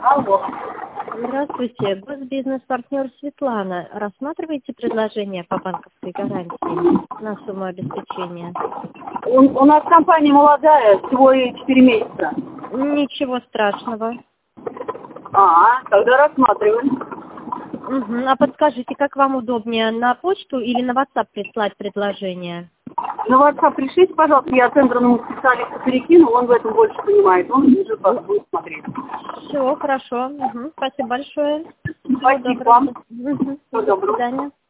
Алло. Здравствуйте, госбизнес-партнер Светлана. Рассматриваете предложение по банковской гарантии на сумму обеспечения? У нас компания молодая, всего 4 месяца. Ничего страшного. Тогда рассматриваем. А подскажите, как вам удобнее, на почту или на WhatsApp прислать предложение? На WhatsApp пришлите, пожалуйста, я центральному специалисту перекину, он в этом больше понимает, он уже будет смотреть. Все, хорошо. Спасибо большое. Спасибо вам. Всего доброго. Всего доброго. До свидания.